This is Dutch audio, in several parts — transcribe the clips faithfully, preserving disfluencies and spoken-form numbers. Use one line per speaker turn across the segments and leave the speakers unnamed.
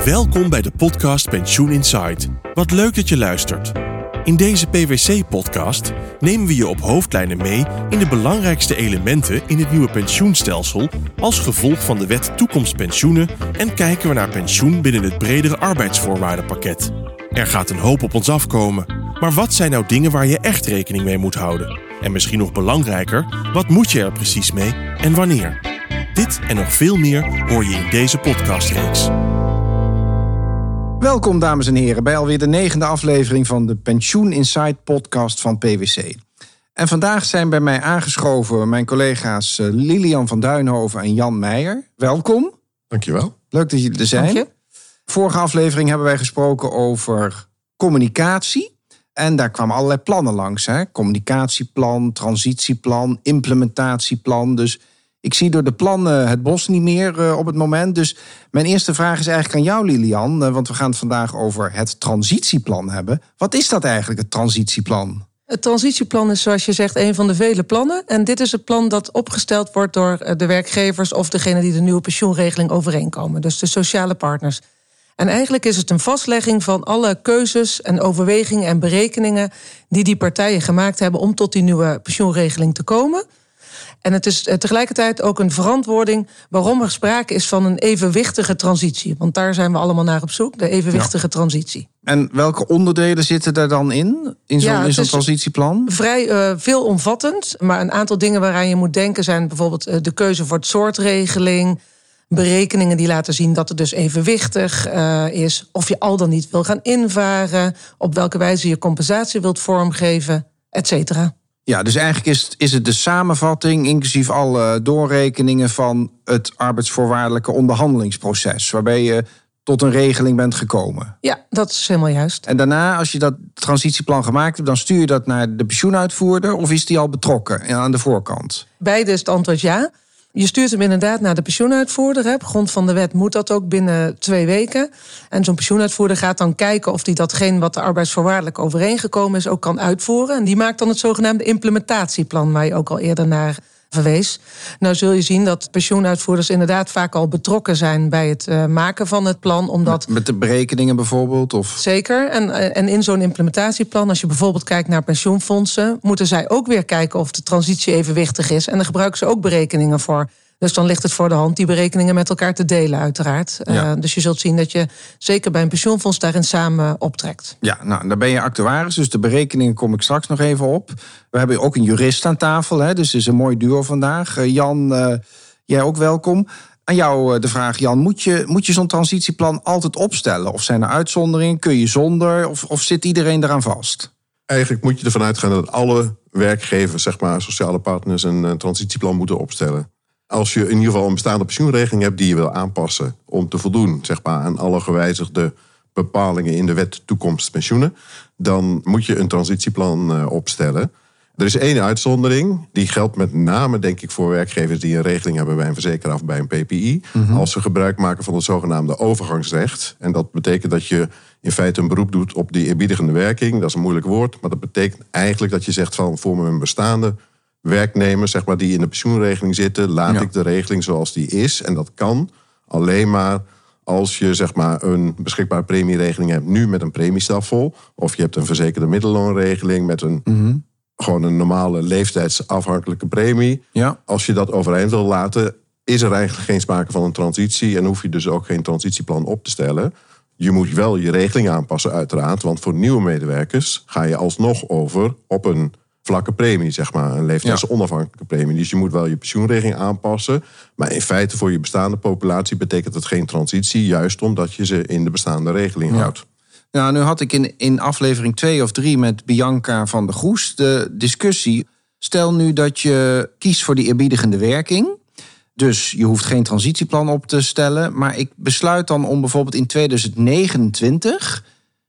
Welkom bij de podcast Pensioen Insight. Wat leuk dat je luistert. In deze P W C-podcast nemen we je op hoofdlijnen mee in de belangrijkste elementen in het nieuwe pensioenstelsel als gevolg van de wet toekomstpensioenen en kijken we naar pensioen binnen het bredere arbeidsvoorwaardenpakket. Er gaat een hoop op ons afkomen, maar wat zijn nou dingen waar je echt rekening mee moet houden? En misschien nog belangrijker, wat moet je er precies mee en wanneer? Dit en nog veel meer hoor je in deze podcastreeks.
Welkom dames en heren bij alweer de negende aflevering van de Pensioen Insight podcast van P W C. En vandaag zijn bij mij aangeschoven mijn collega's Lilian van Duinhoven en Jan Meijer. Welkom.
Dankjewel.
Leuk dat jullie er zijn.
Dank je.
Vorige aflevering hebben wij gesproken over communicatie. En daar kwamen allerlei plannen langs. Hè? Communicatieplan, transitieplan, implementatieplan. Dus ik zie door de plannen het bos niet meer uh, op het moment. Dus mijn eerste vraag is eigenlijk aan jou, Lilian. Uh, want we gaan het vandaag over het transitieplan hebben. Wat is dat eigenlijk, het transitieplan?
Het transitieplan is, zoals je zegt, een van de vele plannen. En dit is het plan dat opgesteld wordt door de werkgevers of degene die de nieuwe pensioenregeling overeenkomen. Dus de sociale partners. En eigenlijk is het een vastlegging van alle keuzes en overwegingen en berekeningen die die partijen gemaakt hebben om tot die nieuwe pensioenregeling te komen. En het is tegelijkertijd ook een verantwoording waarom er sprake is van een evenwichtige transitie. Want daar zijn we allemaal naar op zoek, de evenwichtige ja. transitie.
En welke onderdelen zitten daar dan in, in zo'n, ja, in zo'n transitieplan?
Vrij uh, veelomvattend, maar een aantal dingen waaraan je moet denken zijn bijvoorbeeld uh, de keuze voor het soortregeling, berekeningen die laten zien dat het dus evenwichtig uh, is, of je al dan niet wil gaan invaren, op welke wijze je compensatie wilt vormgeven, et cetera.
Ja, dus eigenlijk is het, is het de samenvatting, inclusief alle doorrekeningen van het arbeidsvoorwaardelijke onderhandelingsproces, waarbij je tot een regeling bent gekomen.
Ja, dat is helemaal juist.
En daarna, als je dat transitieplan gemaakt hebt, dan stuur je dat naar de pensioenuitvoerder, of is die al betrokken aan de voorkant?
Beide is het antwoord ja. Je stuurt hem inderdaad naar de pensioenuitvoerder. Hè. Op grond van de wet moet dat ook binnen twee weken. En zo'n pensioenuitvoerder gaat dan kijken of hij datgene wat de arbeidsvoorwaardelijk overeengekomen is ook kan uitvoeren. En die maakt dan het zogenaamde implementatieplan, waar je ook al eerder naar verwees. Nou zul je zien dat pensioenuitvoerders inderdaad vaak al betrokken zijn bij het uh, maken van het plan. Omdat...
Met de berekeningen bijvoorbeeld? Of...
Zeker. En, en in zo'n implementatieplan, als je bijvoorbeeld kijkt naar pensioenfondsen, moeten zij ook weer kijken of de transitie evenwichtig is. En daar gebruiken ze ook berekeningen voor. Dus dan ligt het voor de hand die berekeningen met elkaar te delen, uiteraard. Ja. Uh, dus je zult zien dat je zeker bij een pensioenfonds daarin samen optrekt.
Ja, nou, dan ben je actuaris, dus de berekeningen kom ik straks nog even op. We hebben ook een jurist aan tafel, hè, dus het is een mooi duo vandaag. Uh, Jan, uh, jij ook welkom. Aan jou uh, de vraag, Jan, moet je, moet je zo'n transitieplan altijd opstellen? Of zijn er uitzonderingen? Kun je zonder? Of, of zit iedereen eraan vast?
Eigenlijk moet je ervan uitgaan dat alle werkgevers, zeg maar, sociale partners, een uh, transitieplan moeten opstellen. Als je in ieder geval een bestaande pensioenregeling hebt die je wil aanpassen om te voldoen, zeg maar, aan alle gewijzigde bepalingen in de wet toekomstpensioenen, dan moet je een transitieplan uh, opstellen. Er is één uitzondering, die geldt met name, denk ik, voor werkgevers die een regeling hebben bij een verzekeraar of bij een P P I. Mm-hmm. Als ze gebruik maken van het zogenaamde overgangsrecht. En dat betekent dat je in feite een beroep doet op die eerbiedigende werking. Dat is een moeilijk woord, maar dat betekent eigenlijk dat je zegt van voor mijn bestaande werknemers, zeg maar, die in de pensioenregeling zitten, laat ja. ik de regeling zoals die is. En dat kan alleen maar als je, zeg maar, een beschikbare premieregeling hebt nu met een premiestelsel, of je hebt een verzekerde middelloonregeling met een mm-hmm. gewoon een normale leeftijdsafhankelijke premie. Ja. Als je dat overeind wil laten, is er eigenlijk geen sprake van een transitie en hoef je dus ook geen transitieplan op te stellen. Je moet wel je regeling aanpassen, uiteraard, want voor nieuwe medewerkers ga je alsnog over op een vlakke premie, zeg maar, een leeftijdsonafhankelijke premie. Dus je moet wel je pensioenregeling aanpassen. Maar in feite voor je bestaande populatie betekent het geen transitie, juist omdat je ze in de bestaande regeling ja. houdt.
Nou, nu had ik in, in aflevering twee of drie met Bianca van der Goes de discussie. Stel nu dat je kiest voor die eerbiedigende werking. Dus je hoeft geen transitieplan op te stellen. Maar ik besluit dan om bijvoorbeeld in tweeduizend negenentwintig,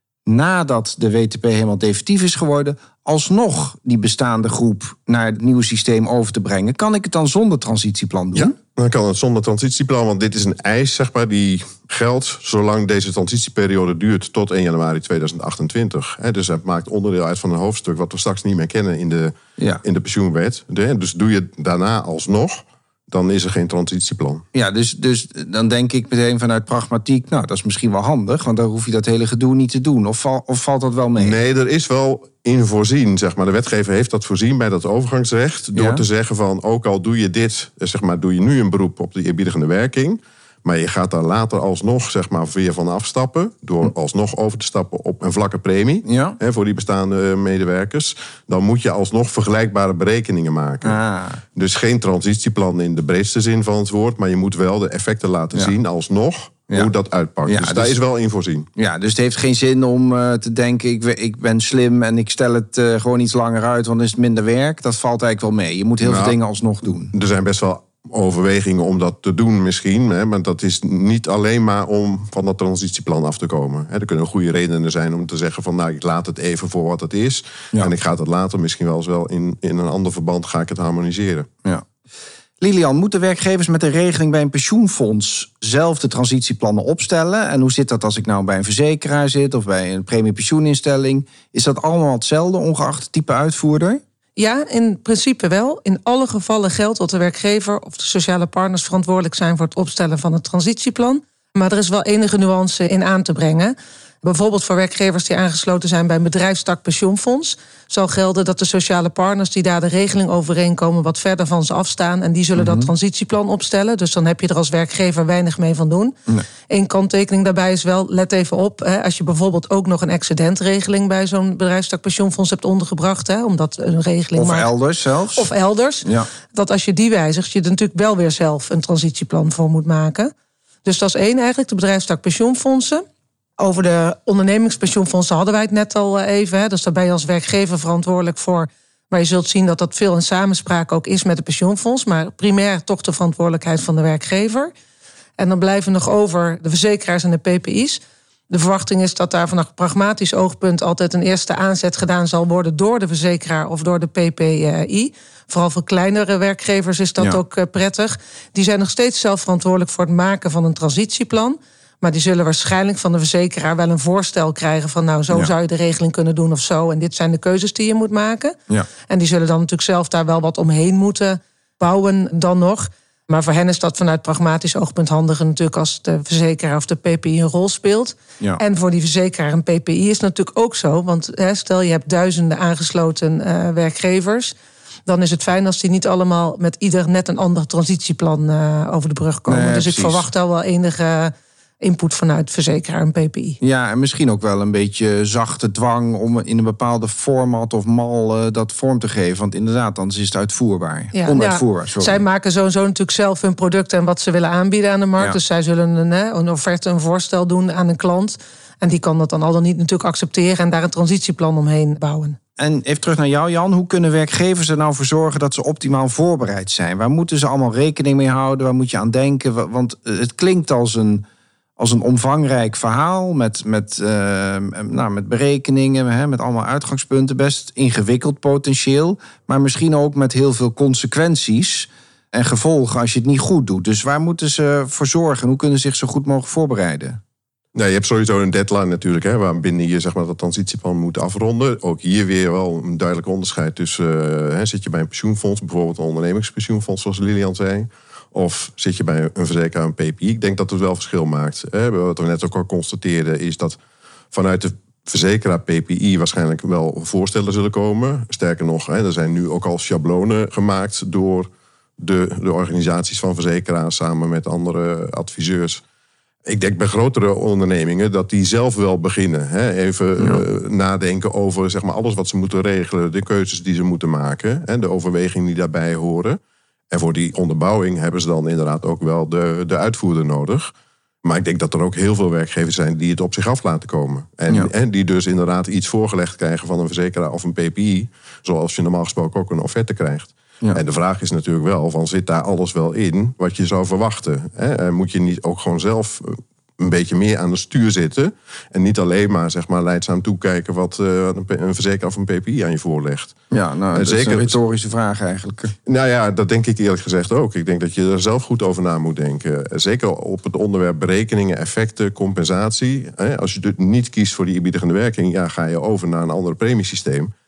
nadat de W T P helemaal definitief is geworden, alsnog die bestaande groep naar het nieuwe systeem over te brengen. Kan ik het dan zonder transitieplan doen?
Ja, dan kan het zonder transitieplan, want dit is een eis, zeg maar, die geldt zolang deze transitieperiode duurt tot één januari tweeduizend achtentwintig. Dus het maakt onderdeel uit van een hoofdstuk wat we straks niet meer kennen in de, ja. in de pensioenwet. Dus doe je daarna alsnog, dan is er geen transitieplan.
Ja, dus, dus dan denk ik meteen vanuit pragmatiek, nou, dat is misschien wel handig, want dan hoef je dat hele gedoe niet te doen. Of, val, of valt dat wel mee?
Nee, er is wel in voorzien, zeg maar. De wetgever heeft dat voorzien bij dat overgangsrecht, door ja. te zeggen van, ook al doe je dit, zeg maar, doe je nu een beroep op de eerbiedigende werking, maar je gaat daar later alsnog, zeg maar, weer van afstappen, door alsnog over te stappen op een vlakke premie, ja. hè, voor die bestaande medewerkers, dan moet je alsnog vergelijkbare berekeningen maken. Ah. Dus geen transitieplan in de breedste zin van het woord, maar je moet wel de effecten laten ja. zien alsnog, ja. hoe dat uitpakt. Ja, dus, dus daar is wel in voorzien.
Ja, dus het heeft geen zin om uh, te denken, ik, ik ben slim en ik stel het uh, gewoon iets langer uit, want dan is het minder werk. Dat valt eigenlijk wel mee. Je moet heel nou, veel dingen alsnog doen.
Er zijn best wel overwegingen om dat te doen misschien. Hè, maar dat is niet alleen maar om van dat transitieplan af te komen. Hè, er kunnen goede redenen zijn om te zeggen van, nou, ik laat het even voor wat het is. Ja. En ik ga het later misschien wel eens wel in, in een ander verband ga ik het harmoniseren. Ja.
Lilian, moeten werkgevers met een regeling bij een pensioenfonds zelf de transitieplannen opstellen? En hoe zit dat als ik nou bij een verzekeraar zit of bij een premiepensioeninstelling? Is dat allemaal hetzelfde, ongeacht het type uitvoerder?
Ja, in principe wel. In alle gevallen geldt dat de werkgever of de sociale partners verantwoordelijk zijn voor het opstellen van het transitieplan. Maar er is wel enige nuance in aan te brengen. Bijvoorbeeld voor werkgevers die aangesloten zijn bij een bedrijfstak pensioenfonds zal gelden dat de sociale partners die daar de regeling overeenkomen wat verder van ze afstaan en die zullen mm-hmm. dat transitieplan opstellen. Dus dan heb je er als werkgever weinig mee van doen. Nee. Eén kanttekening daarbij is wel, let even op, hè, als je bijvoorbeeld ook nog een excedentregeling bij zo'n bedrijfstak pensioenfonds hebt ondergebracht, hè, omdat een regeling
of
maakt,
elders zelfs.
Of elders. Ja. Dat als je die wijzigt, je er natuurlijk wel weer zelf een transitieplan voor moet maken. Dus dat is één eigenlijk, de bedrijfstak pensioenfondsen. Over de ondernemingspensioenfondsen hadden wij het net al even. Hè. Dus daar ben je als werkgever verantwoordelijk voor. Maar je zult zien dat dat veel in samenspraak ook is met het pensioenfonds. Maar primair toch de verantwoordelijkheid van de werkgever. En dan blijven nog over de verzekeraars en de P P I's. De verwachting is dat daar vanaf een pragmatisch oogpunt altijd een eerste aanzet gedaan zal worden door de verzekeraar of door de P P I. Vooral voor kleinere werkgevers is dat ja. ook prettig. Die zijn nog steeds zelf verantwoordelijk voor het maken van een transitieplan. Maar die zullen waarschijnlijk van de verzekeraar wel een voorstel krijgen van, nou, zo ja. zou je de regeling kunnen doen of zo. En dit zijn de keuzes die je moet maken. Ja. En die zullen dan natuurlijk zelf daar wel wat omheen moeten bouwen dan nog. Maar voor hen is dat vanuit pragmatisch oogpunt handiger natuurlijk als de verzekeraar of de P P I een rol speelt. Ja. En voor die verzekeraar en P P I is het natuurlijk ook zo. Want hè, stel je hebt duizenden aangesloten uh, werkgevers, dan is het fijn als die niet allemaal met ieder net een ander transitieplan uh, over de brug komen. Nee, dus precies. Ik verwacht al wel enige input vanuit verzekeraar en P P I.
Ja, en misschien ook wel een beetje zachte dwang om in een bepaalde format of mal uh, dat vorm te geven. Want inderdaad, anders is het uitvoerbaar. Ja, onuitvoerbaar,
ja, zij maken sowieso natuurlijk zelf hun product en wat ze willen aanbieden aan de markt. Ja. Dus zij zullen een, een offerte, een voorstel doen aan een klant. En die kan dat dan al dan niet natuurlijk accepteren en daar een transitieplan omheen bouwen.
En even terug naar jou, Jan. Hoe kunnen werkgevers er nou voor zorgen dat ze optimaal voorbereid zijn? Waar moeten ze allemaal rekening mee houden? Waar moet je aan denken? Want het klinkt als een Als een omvangrijk verhaal met, met, uh, nou, met berekeningen, hè, met allemaal uitgangspunten. Best ingewikkeld potentieel, maar misschien ook met heel veel consequenties en gevolgen als je het niet goed doet. Dus waar moeten ze voor zorgen? Hoe kunnen ze zich zo goed mogelijk voorbereiden?
Nou, je hebt sowieso een deadline natuurlijk, hè, waarbinnen je zeg maar, dat transitieplan moet afronden. Ook hier weer wel een duidelijk onderscheid tussen, uh, hè, zit je bij een pensioenfonds, bijvoorbeeld een ondernemingspensioenfonds, zoals Lilian zei. Of zit je bij een verzekeraar, een P P I? Ik denk dat het wel verschil maakt. Wat we net ook al constateerden is dat vanuit de verzekeraar P P I waarschijnlijk wel voorstellen zullen komen. Sterker nog, er zijn nu ook al schablonen gemaakt door de, de organisaties van verzekeraars samen met andere adviseurs. Ik denk bij grotere ondernemingen dat die zelf wel beginnen. Even ja. nadenken over zeg maar, alles wat ze moeten regelen, de keuzes die ze moeten maken, de overwegingen die daarbij horen. En voor die onderbouwing hebben ze dan inderdaad ook wel de, de uitvoerder nodig. Maar ik denk dat er ook heel veel werkgevers zijn die het op zich af laten komen. En, ja. en die dus inderdaad iets voorgelegd krijgen van een verzekeraar of een P P I. Zoals je normaal gesproken ook een offerte krijgt. Ja. En de vraag is natuurlijk wel, van zit daar alles wel in wat je zou verwachten? Hè? Moet je niet ook gewoon zelf een beetje meer aan het stuur zitten en niet alleen maar, zeg maar leidzaam toekijken wat uh, een verzekeraar of een P P I aan je voorlegt.
Ja, nou, dat zeker, is een retorische vraag eigenlijk.
Nou ja, dat denk ik eerlijk gezegd ook. Ik denk dat je er zelf goed over na moet denken. Zeker op het onderwerp berekeningen, effecten, compensatie. Als je niet kiest voor die eerbiedigende werking, ja, ga je over naar een ander premiesysteem.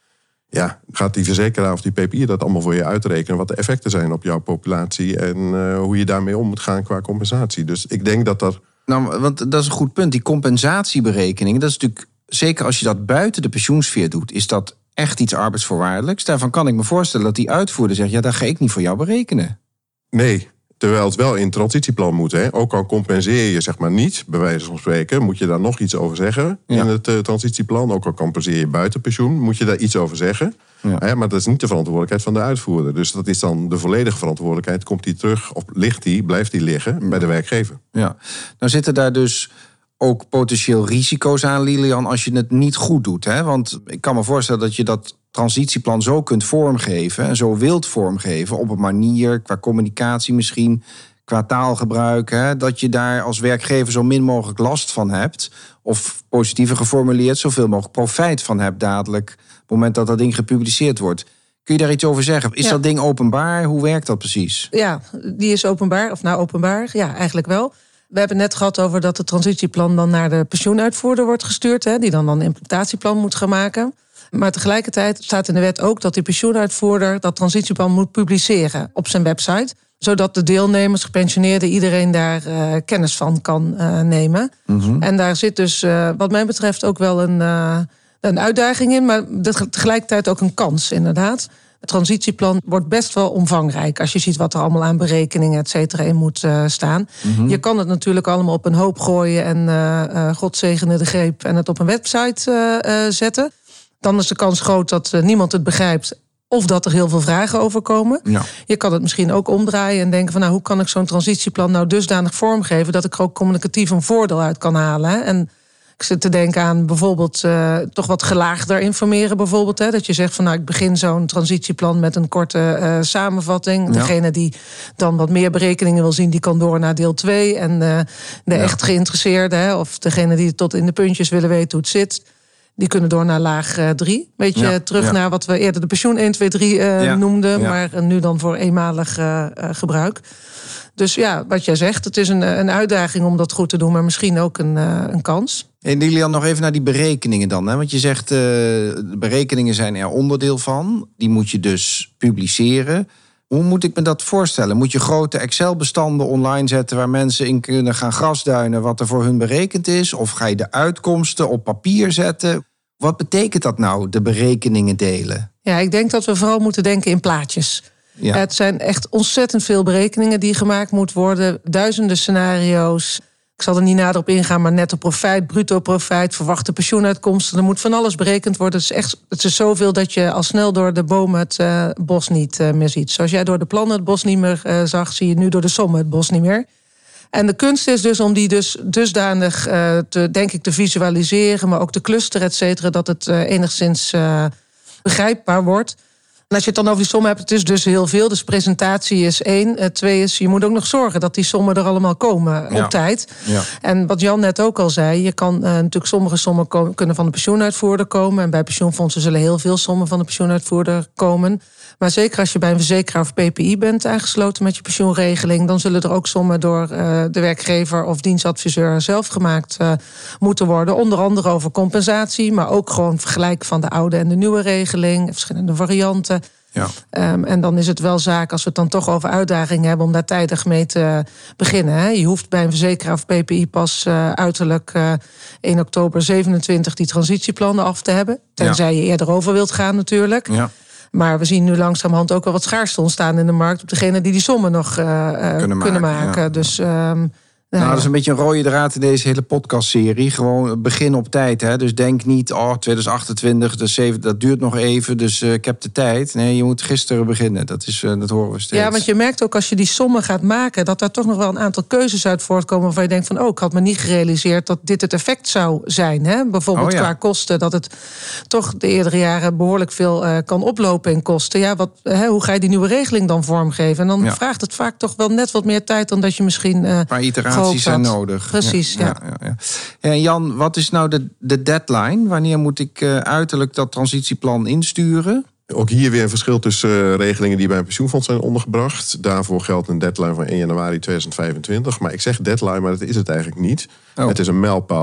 Ja, gaat die verzekeraar of die P P I dat allemaal voor je uitrekenen, wat de effecten zijn op jouw populatie en uh, hoe je daarmee om moet gaan qua compensatie. Dus ik denk dat er...
Nou, want dat is een goed punt. Die compensatieberekening, dat is natuurlijk, zeker als je dat buiten de pensioensfeer doet, is dat echt iets arbeidsvoorwaardelijks. Daarvan kan ik me voorstellen dat die uitvoerder zegt, ja, daar ga ik niet voor jou berekenen.
Nee, terwijl het wel in het transitieplan moet. Hè? Ook al compenseer je zeg maar niet, bij wijze van spreken, moet je daar nog iets over zeggen ja. in het uh, transitieplan. Ook al compenseer je buiten pensioen, moet je daar iets over zeggen. Ja. Hè? Maar dat is niet de verantwoordelijkheid van de uitvoerder. Dus dat is dan de volledige verantwoordelijkheid. Komt die terug of ligt die, blijft die liggen ja. bij de werkgever.
Ja, nou zitten daar dus ook potentieel risico's aan, Lilian, als je het niet goed doet. Hè? Want ik kan me voorstellen dat je dat transitieplan zo kunt vormgeven en zo wilt vormgeven op een manier, qua communicatie misschien, qua taalgebruik, hè, dat je daar als werkgever zo min mogelijk last van hebt. Of positiever geformuleerd, zoveel mogelijk profijt van hebt dadelijk op het moment dat dat ding gepubliceerd wordt. Kun je daar iets over zeggen? Is ja. dat ding openbaar? Hoe werkt dat precies?
Ja, die is openbaar, of nou openbaar, ja, eigenlijk wel. We hebben het net gehad over dat het transitieplan dan naar de pensioenuitvoerder wordt gestuurd, hè, die dan, dan een implementatieplan moet gaan maken. Maar tegelijkertijd staat in de wet ook dat die pensioenuitvoerder dat transitieplan moet publiceren op zijn website, zodat de deelnemers, gepensioneerden, iedereen daar uh, kennis van kan uh, nemen. Mm-hmm. En daar zit dus uh, wat mij betreft ook wel een, uh, een uitdaging in, maar tegelijkertijd ook een kans, inderdaad. Het transitieplan wordt best wel omvangrijk als je ziet wat er allemaal aan berekeningen, et cetera, in moet uh, staan. Mm-hmm. Je kan het natuurlijk allemaal op een hoop gooien en uh, uh, God zegene de greep en het op een website uh, uh, zetten. Dan is de kans groot dat uh, niemand het begrijpt of dat er heel veel vragen over komen. Ja. Je kan het misschien ook omdraaien en denken van, nou, hoe kan ik zo'n transitieplan nou dusdanig vormgeven dat ik er ook communicatief een voordeel uit kan halen. Hè? En ik zit te denken aan bijvoorbeeld uh, toch wat gelaagder informeren bijvoorbeeld. Hè? Dat je zegt van, nou, ik begin zo'n transitieplan met een korte uh, samenvatting. Ja. Degene die dan wat meer berekeningen wil zien, die kan door naar deel twee. En uh, de ja. echt geïnteresseerde, hè, of degene die tot in de puntjes willen weten hoe het zit, die kunnen door naar laag drie. Beetje ja, terug ja. naar wat we eerder de pensioen één, twee, drie uh, ja, noemden. Ja. Maar nu dan voor eenmalig uh, uh, gebruik. Dus ja, wat jij zegt, het is een, een uitdaging om dat goed te doen, maar misschien ook een, uh, een kans.
En Lilian, nog even naar die berekeningen dan. Hè? Want je zegt, uh, de berekeningen zijn er onderdeel van. Die moet je dus publiceren. Hoe moet ik me dat voorstellen? Moet je grote Excel-bestanden online zetten waar mensen in kunnen gaan grasduinen wat er voor hun berekend is? Of ga je de uitkomsten op papier zetten? Wat betekent dat nou, de berekeningen delen?
Ja, ik denk dat we vooral moeten denken in plaatjes. Ja. Het zijn echt ontzettend veel berekeningen die gemaakt moeten worden. Duizenden scenario's. Ik zal er niet nader op ingaan, maar netto profijt, bruto profijt, verwachte pensioenuitkomsten. Er moet van alles berekend worden. Het is echt, het is zoveel dat je al snel door de bomen het uh, bos niet uh, meer ziet. Zoals jij door de plannen het bos niet meer uh, zag, zie je nu door de sommen het bos niet meer. En de kunst is dus om die dus dusdanig, uh, te, denk ik, te visualiseren, maar ook te clusteren, et cetera, dat het uh, enigszins uh, begrijpbaar wordt. En als je het dan over die sommen hebt, het is dus heel veel. Dus presentatie is één. Uh, twee is, je moet ook nog zorgen dat die sommen er allemaal komen ja. op tijd. Ja. En wat Jan net ook al zei, je kan uh, natuurlijk sommige sommen komen, kunnen van de pensioenuitvoerder komen. En bij pensioenfondsen zullen heel veel sommen van de pensioenuitvoerder komen. Maar zeker als je bij een verzekeraar of P P I bent aangesloten met je pensioenregeling, dan zullen er ook sommen door uh, de werkgever of dienstadviseur zelf gemaakt uh, moeten worden. Onder andere over compensatie, maar ook gewoon vergelijk van de oude en de nieuwe regeling, verschillende varianten. Ja. Um, en dan is het wel zaak, als we het dan toch over uitdagingen hebben, om daar tijdig mee te beginnen. Hè. Je hoeft bij een verzekeraar of P P I pas uh, uiterlijk uh, één oktober zevenentwintig die transitieplannen af te hebben. Tenzij ja. je eerder over wilt gaan natuurlijk. Ja. Maar we zien nu langzamerhand ook wel wat schaarste ontstaan in de markt op degene die die sommen nog uh, kunnen, kunnen maken. maken. Ja. Dus, um,
nou, dat is een beetje een rode draad in deze hele podcastserie. Gewoon begin op tijd. Hè? Dus denk niet, oh, twintig achtentwintig, dus zeven, dat duurt nog even, dus uh, ik heb de tijd. Nee, je moet gisteren beginnen. Dat, is, uh, dat horen we steeds.
Ja, want je merkt ook als je die sommen gaat maken, dat daar toch nog wel een aantal keuzes uit voortkomen waarvan je denkt van, oh, ik had me niet gerealiseerd dat dit het effect zou zijn. Hè? Bijvoorbeeld oh, ja. qua kosten, dat het toch de eerdere jaren behoorlijk veel uh, kan oplopen in kosten. Ja, wat, hè, hoe ga je die nieuwe regeling dan vormgeven? En dan ja. vraagt het vaak toch wel net wat meer tijd dan dat je misschien Uh,
maar iteraties zijn nodig.
Precies, ja.
ja. ja, ja, ja. En Jan, wat is nou de, de deadline? Wanneer moet ik uh, uiterlijk dat transitieplan insturen?
Ook hier weer een verschil tussen uh, regelingen die bij een pensioenfonds zijn ondergebracht. Daarvoor geldt een deadline van één januari tweeduizend vijfentwintig. Maar ik zeg deadline, maar dat is het eigenlijk niet. Oh. Het is een mijlpaal.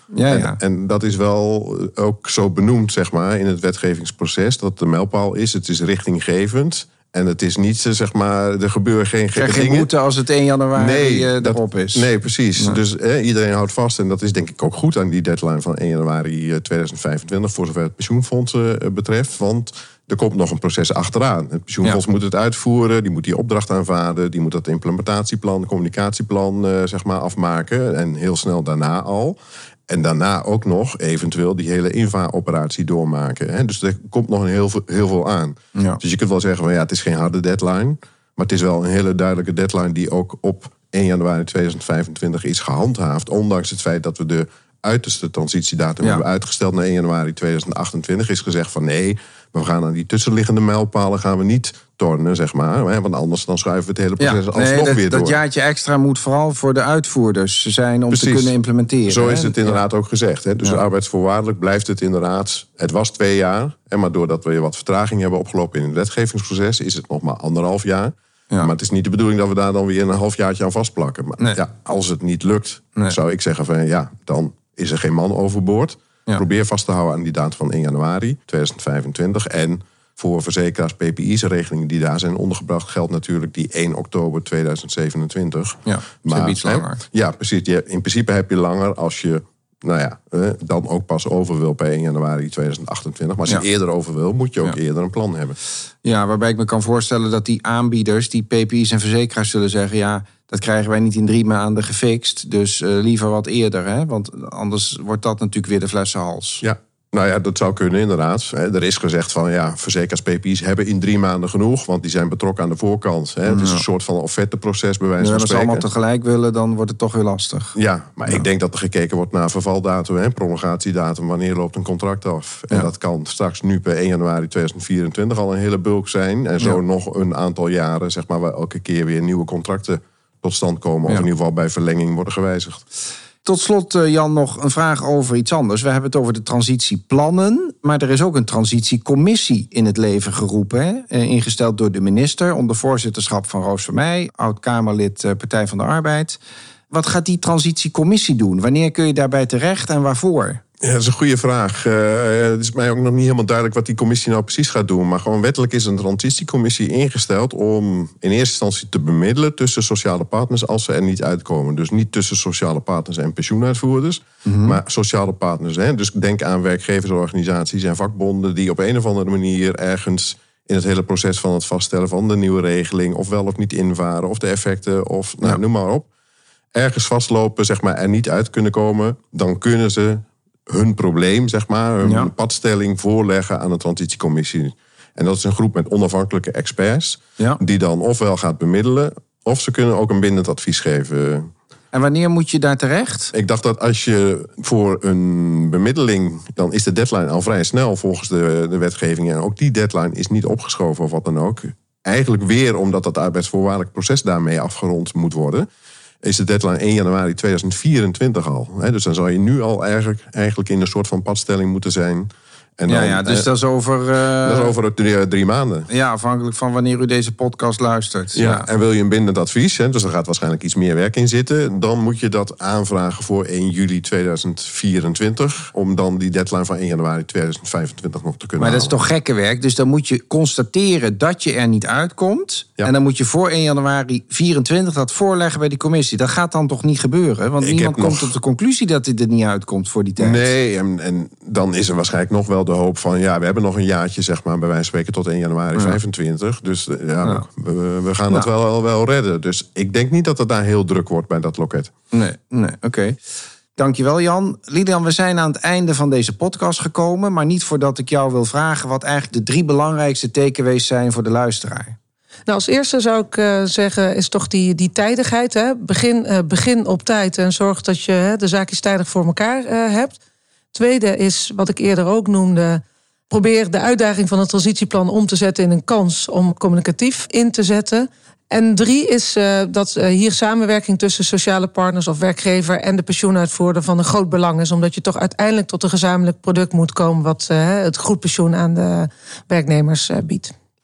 Ja, ja.
En, en dat is wel ook zo benoemd, zeg maar, in het wetgevingsproces, dat de mijlpaal is, het is richtinggevend. En het is niet, zeg maar, er gebeuren geen gekke dingen.
Geen boete als het één januari nee, uh, erop is.
Nee, precies. Nee. Dus eh, iedereen houdt vast. En dat is denk ik ook goed aan die deadline van één januari tweeduizend vijfentwintig... voor zover het pensioenfonds uh, betreft. Want er komt nog een proces achteraan. Het pensioenfonds ja. moet het uitvoeren. Die moet die opdracht aanvaarden. Die moet dat implementatieplan, communicatieplan uh, zeg maar, afmaken. En heel snel daarna al. En daarna ook nog eventueel die hele inva-operatie doormaken. Hè? Dus er komt nog een heel, veel, heel veel aan. Ja. Dus je kunt wel zeggen van ja, het is geen harde deadline. Maar het is wel een hele duidelijke deadline die ook op één januari tweeduizend vijfentwintig is gehandhaafd. Ondanks het feit dat we de uiterste transitiedatum ja. hebben uitgesteld naar één januari tweeduizend achtentwintig. Is gezegd van nee, we gaan aan die tussenliggende mijlpalen gaan we niet tornen, zeg maar. Want anders dan schuiven we het hele proces ja, alsnog nee,
dat,
weer door.
Dat jaartje extra moet vooral voor de uitvoerders zijn om Precies. te kunnen implementeren.
Zo is het inderdaad ja. ook gezegd. Hè? Dus ja. arbeidsvoorwaardelijk blijft het inderdaad. Het was twee jaar. Maar doordat we wat vertraging hebben opgelopen in het wetgevingsproces, is het nog maar anderhalf jaar. Ja. Maar het is niet de bedoeling dat we daar dan weer een halfjaartje aan vastplakken. Maar nee. ja, als het niet lukt, nee. zou ik zeggen van ja, dan is er geen man overboord. Ja. Probeer vast te houden aan die datum van één januari tweeduizend vijfentwintig. En voor verzekeraars, P P I's regelingen die daar zijn ondergebracht, geldt natuurlijk die één oktober tweeduizend zevenentwintig.
Ja, maar hebben iets langer.
Ja, precies. In principe heb je langer als je nou ja, dan ook pas over wil bij één januari tweeduizend achtentwintig. Maar als je ja. eerder over wil, moet je ook ja. eerder een plan hebben.
Ja, waarbij ik me kan voorstellen dat die aanbieders, die P P I's en verzekeraars zullen zeggen, ja, dat krijgen wij niet in drie maanden gefixt. Dus uh, liever wat eerder, hè? Want anders wordt dat natuurlijk weer de flessenhals.
Ja. Nou ja, dat zou kunnen inderdaad. Er is gezegd van ja, verzekeraars, P P I's hebben in drie maanden genoeg, want die zijn betrokken aan de voorkant. Het ja. is een soort van offerteproces bij wijze
ja,
van spreken.
Als ze allemaal tegelijk willen, dan wordt het toch weer lastig.
Ja, maar ja. ik denk dat er gekeken wordt naar vervaldatum en prolongatiedatum. Wanneer loopt een contract af? En ja. dat kan straks nu per één januari tweeduizend vierentwintig al een hele bulk zijn. En zo ja. nog een aantal jaren, zeg maar, waar elke keer weer nieuwe contracten tot stand komen. Of ja. in ieder geval bij verlenging worden gewijzigd.
Tot slot, Jan, nog een vraag over iets anders. We hebben het over de transitieplannen, maar er is ook een transitiecommissie in het leven geroepen. Hè? Ingesteld door de minister onder voorzitterschap van Roos Vermeij, oud-Kamerlid Partij van de Arbeid. Wat gaat die transitiecommissie doen? Wanneer kun je daarbij terecht en waarvoor?
Ja, dat is een goede vraag. Uh, het is mij ook nog niet helemaal duidelijk wat die commissie nou precies gaat doen. Maar gewoon wettelijk is een transitiecommissie ingesteld om in eerste instantie te bemiddelen tussen sociale partners als ze er niet uitkomen. Dus niet tussen sociale partners en pensioenuitvoerders, mm-hmm. maar sociale partners. Hè? Dus denk aan werkgeversorganisaties en vakbonden die op een of andere manier ergens in het hele proces van het vaststellen van de nieuwe regeling of wel of niet invaren of de effecten of nou, ja. noem maar op. Ergens vastlopen, zeg maar, er niet uit kunnen komen, dan kunnen ze hun probleem, zeg maar, hun ja. padstelling voorleggen aan de transitiecommissie. En dat is een groep met onafhankelijke experts, ja. die dan ofwel gaat bemiddelen, of ze kunnen ook een bindend advies geven.
En wanneer moet je daar terecht?
Ik dacht dat als je voor een bemiddeling, dan is de deadline al vrij snel volgens de, de wetgeving. En ook die deadline is niet opgeschoven of wat dan ook. Eigenlijk weer omdat dat arbeidsvoorwaardelijk proces daarmee afgerond moet worden, is de deadline één januari tweeduizend vierentwintig al. Dus dan zou je nu al eigenlijk, eigenlijk in een soort van padstelling moeten zijn. En dan,
ja, ja, dus dat is over Uh,
dat is over drie, drie maanden.
Ja, afhankelijk van wanneer u deze podcast luistert.
Ja, ja. En wil je een bindend advies, hè, dus er gaat waarschijnlijk iets meer werk in zitten, dan moet je dat aanvragen voor één juli tweeduizend vierentwintig, om dan die deadline van één januari tweeduizend vijfentwintig nog te kunnen
Maar halen. Dat is toch gekke werk? Dus dan moet je constateren dat je er niet uitkomt. Ja. En dan moet je voor één januari vierentwintig dat voorleggen bij die commissie. Dat gaat dan toch niet gebeuren? Want Ik niemand komt nog tot de conclusie dat dit er niet uitkomt voor die tijd.
Nee, en, en dan is er waarschijnlijk nog wel de hoop van, ja, we hebben nog een jaartje, zeg maar, bij wijze van spreken tot één januari ja. vijfentwintig. Dus ja, ja. We, we gaan ja. het wel, wel redden. Dus ik denk niet dat het daar heel druk wordt bij dat loket.
Nee, nee, oké. Okay. Dankjewel, Jan. Lilian, we zijn aan het einde van deze podcast gekomen, maar niet voordat ik jou wil vragen wat eigenlijk de drie belangrijkste takeaways zijn voor de luisteraar.
Nou, als eerste zou ik uh, zeggen, is toch die, die tijdigheid. Hè? Begin, uh, begin op tijd en zorg dat je hè, de zaakjes tijdig voor elkaar uh, hebt. Tweede is, wat ik eerder ook noemde, probeer de uitdaging van het transitieplan om te zetten in een kans om communicatief in te zetten. En drie is uh, dat uh, hier samenwerking tussen sociale partners of werkgever en de pensioenuitvoerder van een groot belang is. Omdat je toch uiteindelijk tot een gezamenlijk product moet komen wat uh, het goed pensioen aan de werknemers uh, biedt.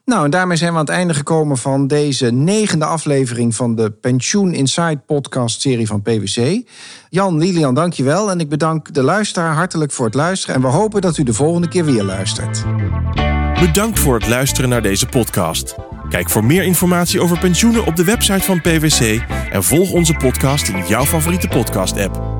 Nou, en daarmee zijn we aan het einde gekomen van deze negende aflevering van de Pensioen Insight podcast serie van P W C. Jan, Lilian, dankjewel. En ik bedank de luisteraar hartelijk voor het luisteren. En we hopen dat u de volgende keer weer luistert.
Bedankt voor het luisteren naar deze podcast. Kijk voor meer informatie over pensioenen op de website van P W C en volg onze podcast in jouw favoriete podcast-app.